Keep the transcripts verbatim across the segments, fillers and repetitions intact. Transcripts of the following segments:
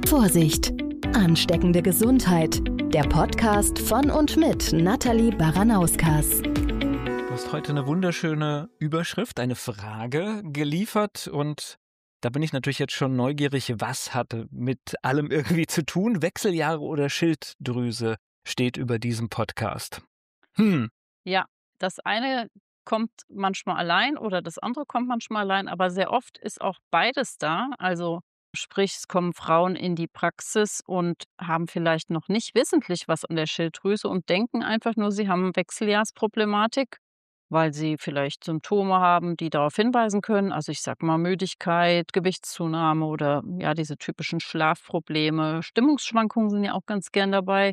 Vorsicht! Ansteckende Gesundheit. Der Podcast von und mit Nathalie Baranauskas. Du hast heute eine wunderschöne Überschrift, eine Frage geliefert und da bin ich natürlich jetzt schon neugierig, was hat mit allem irgendwie zu tun? Wechseljahre oder Schilddrüse steht über diesem Podcast. Hm. Ja, das eine kommt manchmal allein oder das andere kommt manchmal allein, aber sehr oft ist auch beides da. Also sprich, es kommen Frauen in die Praxis und haben vielleicht noch nicht wissentlich was an der Schilddrüse und denken einfach nur, sie haben Wechseljahrsproblematik, weil sie vielleicht Symptome haben, die darauf hinweisen können. Also ich sag mal Müdigkeit, Gewichtszunahme oder ja, diese typischen Schlafprobleme. Stimmungsschwankungen sind ja auch ganz gern dabei.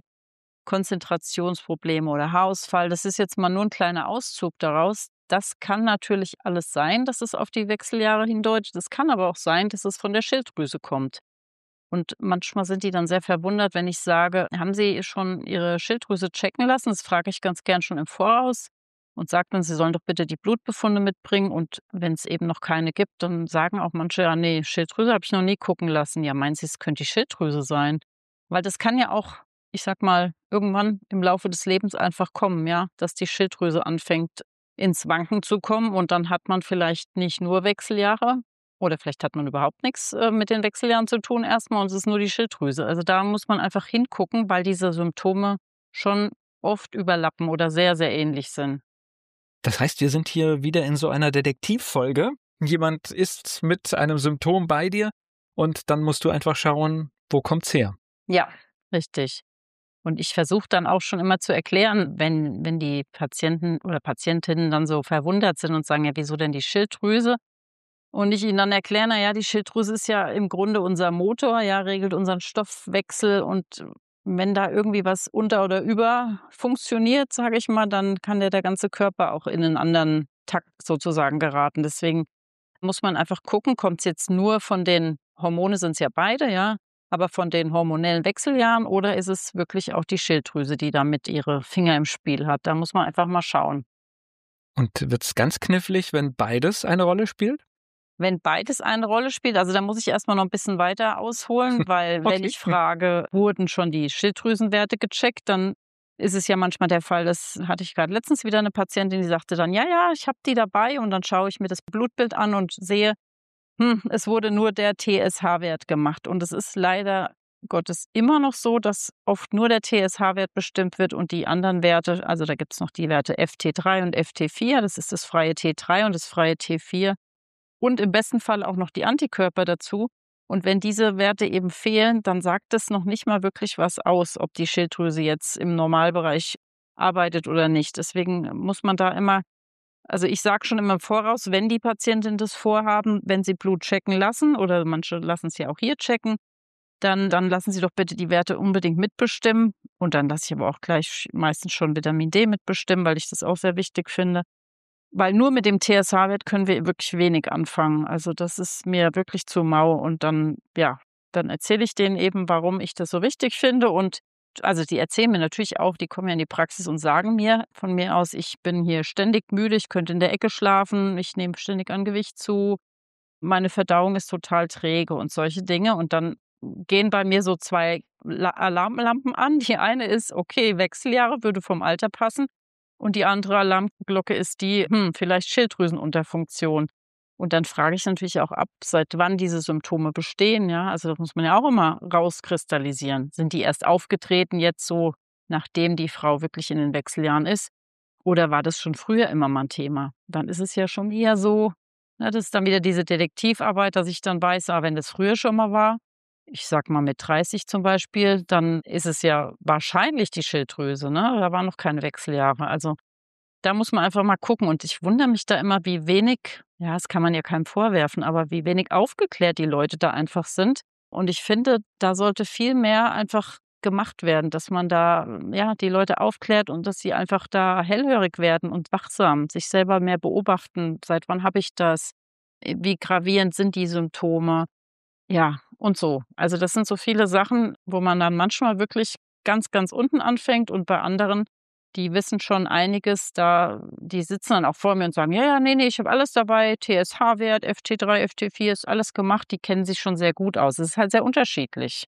Konzentrationsprobleme oder Haarausfall. Das ist jetzt mal nur ein kleiner Auszug daraus. Das kann natürlich alles sein, dass es auf die Wechseljahre hindeutet. Es kann aber auch sein, dass es von der Schilddrüse kommt. Und manchmal sind die dann sehr verwundert, wenn ich sage: „Haben Sie schon Ihre Schilddrüse checken lassen?" Das frage ich ganz gern schon im Voraus und sage dann, sie sollen doch bitte die Blutbefunde mitbringen. Und wenn es eben noch keine gibt, dann sagen auch manche: „Ja, ne, Schilddrüse habe ich noch nie gucken lassen." Ja, meinen Sie, es könnte die Schilddrüse sein? Weil das kann ja auch, ich sag mal, irgendwann im Laufe des Lebens einfach kommen, ja, dass die Schilddrüse anfängt, ins Wanken zu kommen und dann hat man vielleicht nicht nur Wechseljahre oder vielleicht hat man überhaupt nichts äh, mit den Wechseljahren zu tun erstmal und es ist nur die Schilddrüse. Also da muss man einfach hingucken, weil diese Symptome schon oft überlappen oder sehr, sehr ähnlich sind. Das heißt, wir sind hier wieder in so einer Detektivfolge. Jemand ist mit einem Symptom bei dir und dann musst du einfach schauen, wo kommt's her? Ja, richtig. Und ich versuche dann auch schon immer zu erklären, wenn wenn die Patienten oder Patientinnen dann so verwundert sind und sagen: „Ja, wieso denn die Schilddrüse?" Und ich ihnen dann erkläre: „Na ja, die Schilddrüse ist ja im Grunde unser Motor, ja, regelt unseren Stoffwechsel und wenn da irgendwie was unter oder über funktioniert, sage ich mal, dann kann der der ganze Körper auch in 'nen anderen Takt sozusagen geraten." Deswegen muss man einfach gucken, kommt's jetzt nur von den Hormone sind's ja beide, ja, aber von den hormonellen Wechseljahren oder ist es wirklich auch die Schilddrüse, die da mit ihre Finger im Spiel hat? Da muss man einfach mal schauen. Und wird's ganz knifflig, wenn beides eine Rolle spielt? Wenn beides eine Rolle spielt, also da muss ich erst mal noch 'n bisschen weiter ausholen, weil wenn Okay. ich frage: „Wurden schon die Schilddrüsenwerte gecheckt?", dann ist es ja manchmal der Fall, das hatte ich grad letztens wieder 'ne Patientin, die sagte dann: „Ja, ja, ich habe die dabei." Und dann schaue ich mir das Blutbild an und sehe, hm, es wurde nur der T S H-Wert gemacht. Und es ist leider Gottes immer noch so, dass oft nur der T S H-Wert bestimmt wird und die anderen Werte, also da gibt's noch die Werte F T drei und F T vier, das ist das freie T drei und das freie T vier und im besten Fall auch noch die Antikörper dazu. Und wenn diese Werte eben fehlen, dann sagt das noch nicht mal wirklich was aus, ob die Schilddrüse jetzt im Normalbereich arbeitet oder nicht. Deswegen muss man da immer also ich sage schon immer im Voraus, wenn die Patientinnen das vorhaben, wenn sie Blut checken lassen oder manche lassen's ja auch hier checken, dann dann lassen sie doch bitte die Werte unbedingt mitbestimmen. Und dann lasse ich aber auch gleich meistens schon Vitamin D mitbestimmen, weil ich das auch sehr wichtig finde. Weil nur mit dem T S H-Wert können wir wirklich wenig anfangen. Also das ist mir wirklich zu mau und dann ja, dann erzähle ich denen eben, warum ich das so wichtig finde und also die erzählen mir natürlich auch, die kommen ja in die Praxis und sagen mir von mir aus: „Ich bin hier ständig müde, ich könnte in der Ecke schlafen, ich nehme ständig an Gewicht zu, meine Verdauung ist total träge" und solche Dinge. Und dann gehen bei mir so zwei La Alarmlampen an. Die eine ist: Okay, Wechseljahre würde vom Alter passen. Und die andere Alarmglocke ist die, hm, vielleicht Schilddrüsenunterfunktion. Und dann frage ich natürlich auch ab, seit wann diese Symptome bestehen, ja? Also, das muss man ja auch immer rauskristallisieren. Sind die erst aufgetreten jetzt so, nachdem die Frau wirklich in den Wechseljahren ist? Oder war das schon früher immer mal 'n Thema? Dann ist es ja schon eher so, ne, das ist dann wieder diese Detektivarbeit, dass ich dann weiß, ah, wenn das früher schon mal war, ich sage mal mit dreißig zum Beispiel, dann ist es ja wahrscheinlich die Schilddrüse, ne? Da waren noch keine Wechseljahre. Also, da muss man einfach mal gucken und ich wundere mich da immer, wie wenig ja, das kann man ja keinem vorwerfen, aber wie wenig aufgeklärt die Leute da einfach sind. Und ich finde, da sollte viel mehr einfach gemacht werden, dass man da, ja, die Leute aufklärt und dass sie einfach da hellhörig werden und wachsam, sich selber mehr beobachten. Seit wann habe ich das? Äh, wie gravierend sind die Symptome? Ja, und so. Also, das sind so viele Sachen, wo man dann manchmal wirklich ganz, ganz unten anfängt und bei anderen, die wissen schon einiges, da die sitzen dann auch vor mir und sagen: „Ja, ja, ne, ne, ich habe alles dabei, T S H-Wert, F T drei, F T vier, ist alles gemacht." Die kennen sich schon sehr gut aus. Es ist halt sehr unterschiedlich.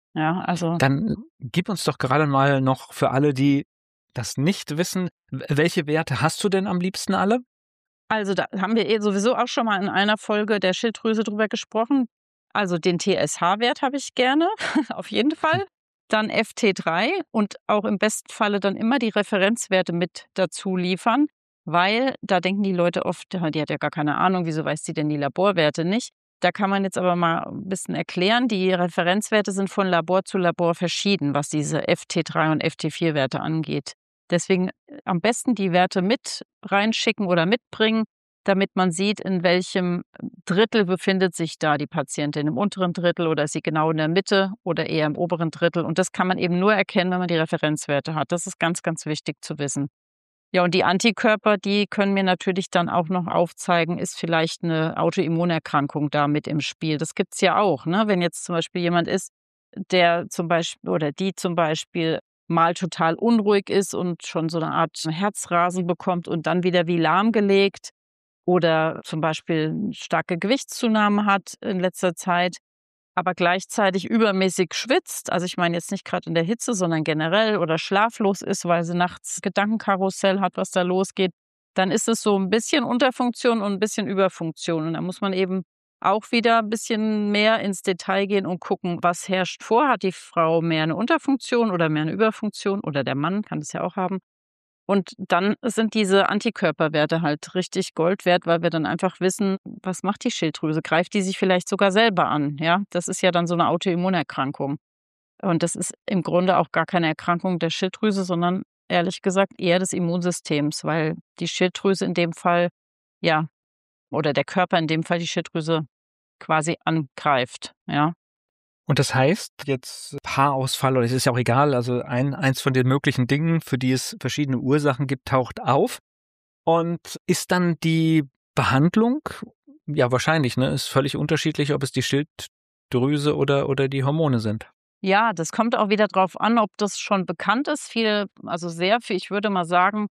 Ja, also Dann gib uns doch gerade mal noch für alle, die das nicht wissen, w- welche Werte hast du denn am liebsten alle? Also, da haben wir eh sowieso auch schon mal in einer Folge der Schilddrüse drüber gesprochen. Also, den T S H-Wert habe ich gerne, auf jeden Fall. Dann F T drei und auch im besten Falle dann immer die Referenzwerte mit dazu liefern, weil da denken die Leute oft: „Ja, die hat ja gar keine Ahnung, wieso weiß sie denn die Laborwerte nicht?“ Da kann man jetzt aber mal ein bisschen erklären, die Referenzwerte sind von Labor zu Labor verschieden, was diese F T drei und F T vier-Werte angeht. Deswegen am besten die Werte mit reinschicken oder mitbringen, damit man sieht, in welchem Drittel befindet sich da die Patientin. Im unteren Drittel oder ist sie genau in der Mitte oder eher im oberen Drittel. Und das kann man eben nur erkennen, wenn man die Referenzwerte hat. Das ist ganz, ganz wichtig zu wissen. Ja, und die Antikörper, die können mir natürlich dann auch noch aufzeigen, ist vielleicht eine Autoimmunerkrankung da mit im Spiel. Das gibt's ja auch, ne? Wenn jetzt zum Beispiel jemand ist, der zum Beispiel oder die zum Beispiel mal total unruhig ist und schon so eine Art Herzrasen bekommt und dann wieder wie lahmgelegt oder zum Beispiel starke Gewichtszunahme hat in letzter Zeit, aber gleichzeitig übermäßig schwitzt. Also, ich meine jetzt nicht gerade in der Hitze, sondern generell oder schlaflos ist, weil sie nachts Gedankenkarussell hat, was da losgeht, dann ist es so ein bisschen Unterfunktion und ein bisschen Überfunktion. Und da muss man eben auch wieder ein bisschen mehr ins Detail gehen und gucken, was herrscht vor? Hat die Frau mehr eine Unterfunktion oder mehr eine Überfunktion oder der Mann kann das ja auch haben. Und dann sind diese Antikörperwerte halt richtig Gold wert, weil wir dann einfach wissen, was macht die Schilddrüse? Greift die sich vielleicht sogar selber an? Ja, das ist ja dann so eine Autoimmunerkrankung. Und das ist im Grunde auch gar keine Erkrankung der Schilddrüse, sondern ehrlich gesagt eher des Immunsystems, weil die Schilddrüse in dem Fall, ja, oder der Körper in dem Fall die Schilddrüse quasi angreift, ja. Und das heißt, jetzt Haarausfall oder es ist ja auch egal, also ein, eins von den möglichen Dingen, für die es verschiedene Ursachen gibt, taucht auf. Und ist dann die Behandlung, ja wahrscheinlich, ne, ist völlig unterschiedlich, ob es die Schilddrüse oder, oder die Hormone sind. Ja, das kommt auch wieder drauf an, ob das schon bekannt ist. Viele, also sehr viel, ich würde mal sagen,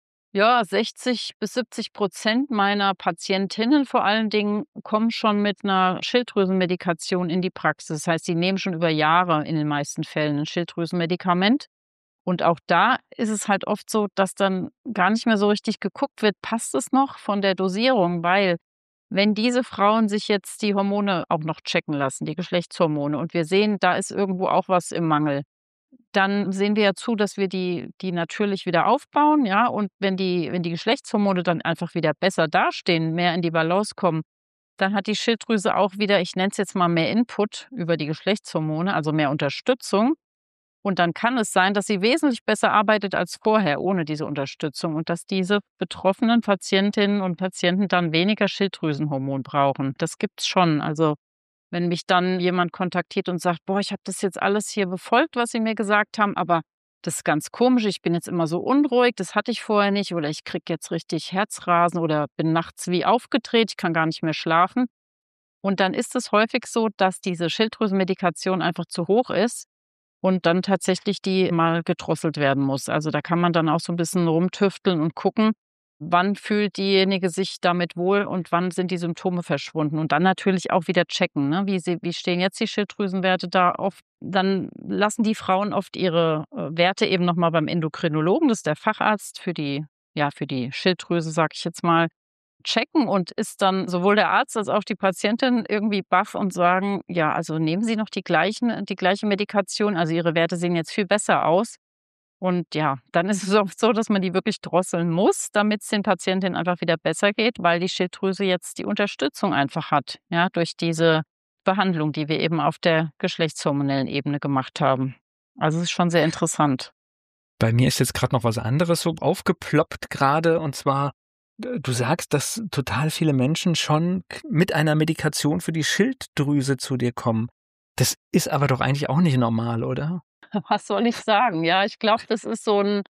ja, sechzig bis siebzig Prozent meiner Patientinnen vor allen Dingen kommen schon mit einer Schilddrüsenmedikation in die Praxis. Das heißt, sie nehmen schon über Jahre in den meisten Fällen ein Schilddrüsenmedikament. Und auch da ist es halt oft so, dass dann gar nicht mehr so richtig geguckt wird, passt es noch von der Dosierung? Weil wenn diese Frauen sich jetzt die Hormone auch noch checken lassen, die Geschlechtshormone, und wir sehen, da ist irgendwo auch was im Mangel, dann sehen wir ja zu, dass wir die die natürlich wieder aufbauen, ja? Und wenn die wenn die Geschlechtshormone dann einfach wieder besser dastehen, mehr in die Balance kommen, dann hat die Schilddrüse auch wieder, ich nenne es jetzt mal, mehr Input über die Geschlechtshormone, also mehr Unterstützung. Und dann kann es sein, dass sie wesentlich besser arbeitet als vorher ohne diese Unterstützung und dass diese betroffenen Patientinnen und Patienten dann weniger Schilddrüsenhormon brauchen. Das gibt's schon. Also, wenn mich dann jemand kontaktiert und sagt: „Boah, ich habe das jetzt alles hier befolgt, was Sie mir gesagt haben, aber das ist ganz komisch. Ich bin jetzt immer so unruhig, das hatte ich vorher nicht, oder ich kriege jetzt richtig Herzrasen oder bin nachts wie aufgedreht, ich kann gar nicht mehr schlafen.“ Und dann ist es häufig so, dass diese Schilddrüsenmedikation einfach zu hoch ist und dann tatsächlich die mal gedrosselt werden muss. Also, da kann man dann auch so ein bisschen rumtüfteln und gucken, wann fühlt diejenige sich damit wohl und wann sind die Symptome verschwunden. Und dann natürlich auch wieder checken, ne? Wie sie wie stehen jetzt die Schilddrüsenwerte da? Oft dann lassen die Frauen oft ihre, äh, Werte eben noch mal beim Endokrinologen, das ist der Facharzt für die, ja, für die Schilddrüse, sage ich jetzt mal, checken, und ist dann sowohl der Arzt als auch die Patientin irgendwie baff und sagen: „Ja, also nehmen Sie noch die gleichen die gleiche Medikation, also Ihre Werte sehen jetzt viel besser aus.“ Und ja, dann ist es oft so, dass man die wirklich drosseln muss, damit es den Patientinnen einfach wieder besser geht, weil die Schilddrüse jetzt die Unterstützung einfach hat, ja, durch diese Behandlung, die wir eben auf der geschlechtshormonellen Ebene gemacht haben. Also, es ist schon sehr interessant. Bei mir ist jetzt gerade noch was anderes so aufgeploppt gerade und zwar, äh, du sagst, dass total viele Menschen schon k mit einer Medikation für die Schilddrüse zu dir kommen. Das ist aber doch eigentlich auch nicht normal, oder? Was soll ich sagen? Ja, ich glaube, das ist so ein,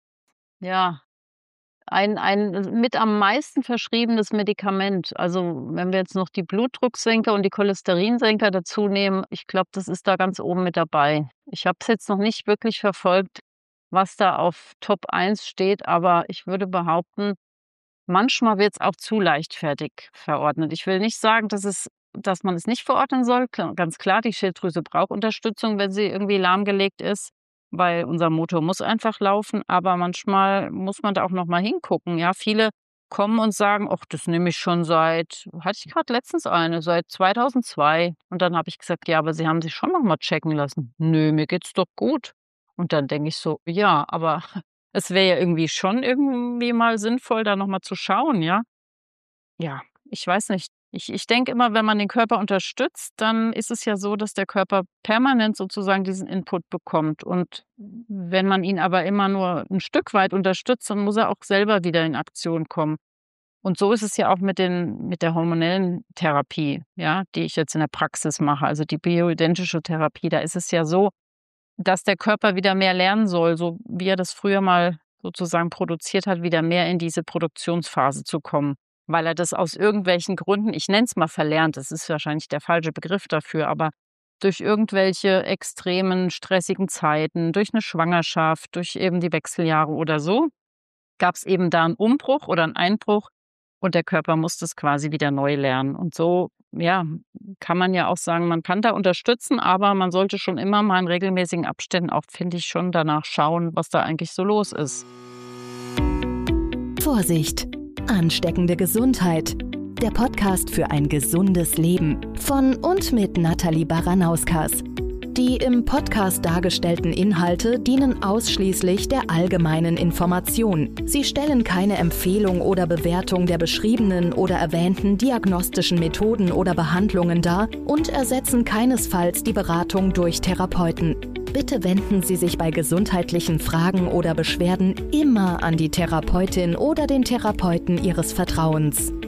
ja, Ein ein mit am meisten verschriebenes Medikament. Also, wenn wir jetzt noch die Blutdrucksenker und die Cholesterinsenker dazu nehmen, ich glaube, das ist da ganz oben mit dabei. Ich habe es jetzt noch nicht wirklich verfolgt, was da auf Top eins steht, aber ich würde behaupten, manchmal wird es auch zu leichtfertig verordnet. Ich will nicht sagen, dass es dass man es nicht verordnen soll. Ganz klar, die Schilddrüse braucht Unterstützung, wenn sie irgendwie lahmgelegt ist, weil unser Motor muss einfach laufen. Aber manchmal muss man da auch noch mal hingucken. Ja, viele kommen und sagen, ach, das nehme ich schon seit, hatte ich gerade letztens eine, seit zweitausendzwei. Und dann habe ich gesagt, ja, aber Sie haben sich schon noch mal checken lassen. Nö, mir geht's doch gut. Und dann denke ich so, ja, aber es wäre ja irgendwie schon irgendwie mal sinnvoll, da noch mal zu schauen, ja. Ja, ich weiß nicht. Ich ich denke immer, wenn man den Körper unterstützt, dann ist es ja so, dass der Körper permanent sozusagen diesen Input bekommt. Und wenn man ihn aber immer nur ein Stück weit unterstützt, dann muss er auch selber wieder in Aktion kommen. Und so ist es ja auch mit den mit der hormonellen Therapie, ja, die ich jetzt in der Praxis mache, also die bioidentische Therapie. Da ist es ja so, dass der Körper wieder mehr lernen soll, so wie er das früher mal sozusagen produziert hat, wieder mehr in diese Produktionsphase zu kommen, weil er das aus irgendwelchen Gründen, ich nenne es mal verlernt, das ist wahrscheinlich der falsche Begriff dafür, aber durch irgendwelche extremen, stressigen Zeiten, durch eine Schwangerschaft, durch eben die Wechseljahre oder so, gab es eben da einen Umbruch oder einen Einbruch und der Körper muss das quasi wieder neu lernen. Und so, ja, kann man ja auch sagen, man kann da unterstützen, aber man sollte schon immer mal in regelmäßigen Abständen auch, finde ich, schon danach schauen, was da eigentlich so los ist. Vorsicht! Ansteckende Gesundheit. Der Podcast für ein gesundes Leben von und mit Nathalie Baranauskas. Die im Podcast dargestellten Inhalte dienen ausschließlich der allgemeinen Information. Sie stellen keine Empfehlung oder Bewertung der beschriebenen oder erwähnten diagnostischen Methoden oder Behandlungen dar und ersetzen keinesfalls die Beratung durch Therapeuten. Bitte wenden Sie sich bei gesundheitlichen Fragen oder Beschwerden immer an die Therapeutin oder den Therapeuten Ihres Vertrauens.